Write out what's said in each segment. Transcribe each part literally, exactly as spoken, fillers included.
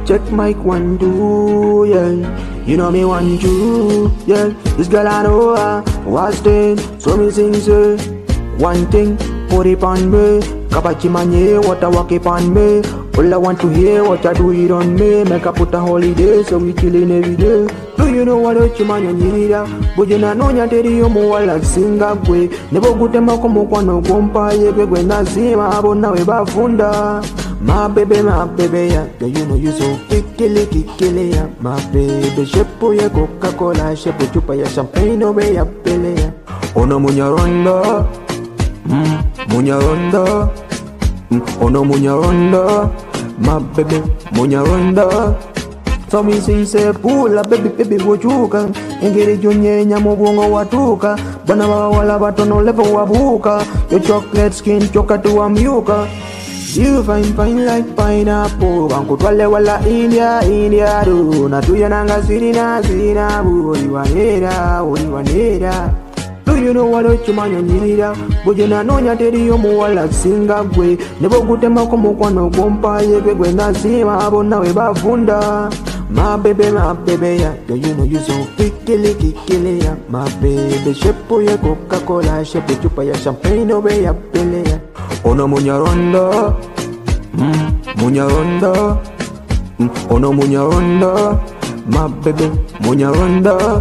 check mic one two, yeah. You know me want you, yeah. This girl I know her, what's then? So me sing say, one thing, put it on me. Kabachi manye, what I walk it on me. All I want to hear, what I do it on me. Make I put a holiday, so we chillin' every day. Do you know what you man you need ya? But you know ya teri yo mo wala singa kwe. Nebo gute makomo kwa no gompa yebe kwe nazima abona we bafunda. My baby, my baby, yeah, yeah, you know you so kikili, kikili, yeah. My baby, shepo ya Coca-Cola, shepo chupa ya champagne, no way ya pele, yeah. Ono munya ronda, mm, munya ronda, mm, ono munya ronda, my baby, munya ronda. So me sing say pula, baby, baby, wochuka. Engeri jonye nyamo bongo watuka. Bana wala batono lepo wabuka. Your chocolate skin choka to amyuka. You fine fine like pineapple. Banku twale wala India, India do. Na tuya nanga sirina, sirina bu. Ori wanera, ori wanera. Do you know what you man you need ya? But you know ya teri yo mo wala singa kwe. Nebo gute makomo kwa no gompa yebe kwe nazima abona we bafunda. My baby, my baby, yeah, yeah, you know you so kikili, kikili, yeah. My baby, shepo ya Coca-Cola, shepo chupa ya champagne, no way ya pele, yeah. Ono munya ronda, mm, munya ronda, mm, ono munya ronda, my baby, munya ronda,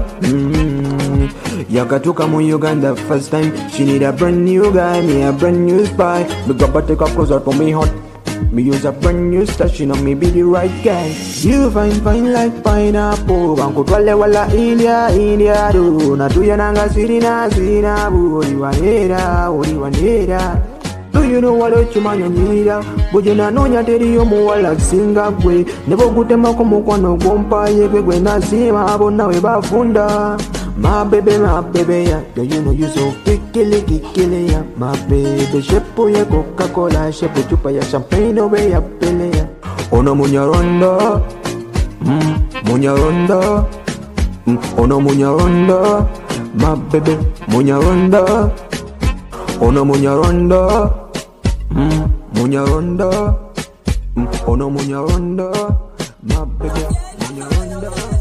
mm. Yakatuka mu Uganda first time, she need a brand new guy, me a brand new spy. Me grab take her closer for me hot. Me use a brand new stash, you know me be the right guy. You fine fine like pineapple. Banku twale wala India, India do. Na tuya nanga sirina, sirina bu. Ori wanera, ori wanera. Do you know what you man you need ya? But you know ya teri yo mo wala singa kwe. Nebo gute makomo kwa no gompa yebe kwe nazima abona we bafunda. My baby, my baby, yeah, yeah, you know you so kikili, kikili, yeah. My baby, shepo ya Coca-Cola, shepo chupa ya champagne, no way ya pele, yeah. Ono munya ronda, mm, munya ronda, mm, ono munya ronda, my baby, munya ronda, ono munya ronda, mm, munya ronda, mm, ono munya ronda, my baby, munya ronda.